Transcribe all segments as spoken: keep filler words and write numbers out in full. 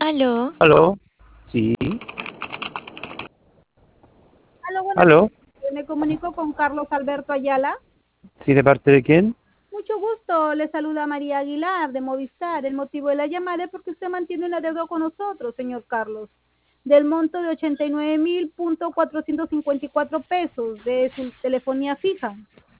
Aló, ¿Aló? Sí. Aló, buenas ¿Aló? tardes. Me comunico con Carlos Alberto Ayala. ¿Sí, de parte de quién? Mucho gusto, le saluda María Aguilar de Movistar. El motivo de la llamada es porque usted mantiene una deuda con nosotros, señor Carlos, del monto de ochenta y nueve mil punto cuatrocientos cincuenta y cuatro pesos de su telefonía fija.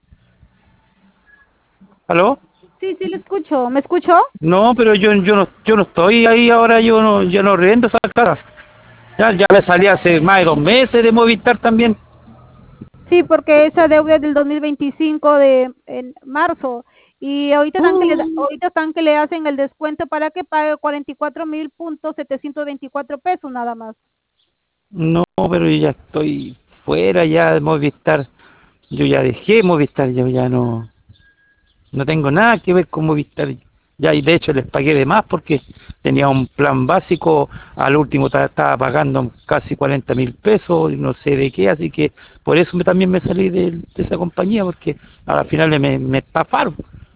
¿Aló? Sí, sí, le escucho. ¿Me escuchó? No, pero yo, yo no yo no estoy ahí ahora, yo no, yo no rento esa casa. Ya, ya me salí hace más de dos meses de Movistar también. Sí, porque esa deuda es del dos mil veinticinco de en marzo y ahorita están que le, da- Uh, ahorita están que le hacen el descuento para que pague cuarenta y cuatro mil punto setecientos veinticuatro pesos nada más. no, pero yo ya estoy fuera ya de Movistar. Yo ya dejé Movistar, yo ya no, no tengo nada que ver con Movistar. Ya, y de hecho les pagué de más porque tenía un plan básico, al último ta- estaba pagando casi cuarenta mil pesos, y no sé de qué, así que por eso me- también me salí de, de esa compañía, porque a la final me, me estafaron.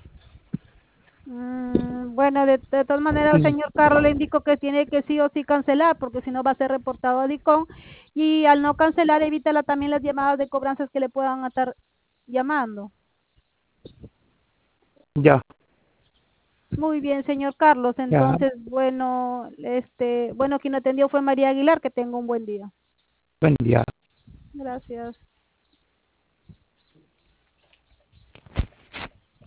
Mm, bueno, de, de todas maneras, Mm, señor Carlos, le indico que tiene que sí o sí cancelar, porque si no va a ser reportado a DICOM y al no cancelar, evítala también las llamadas de cobranzas que le puedan estar llamando. Ya, Muy bien, señor Carlos. ya, Entonces, bueno, este, bueno, quien atendió fue María Aguilar. Que tenga un buen día. buen día. Gracias.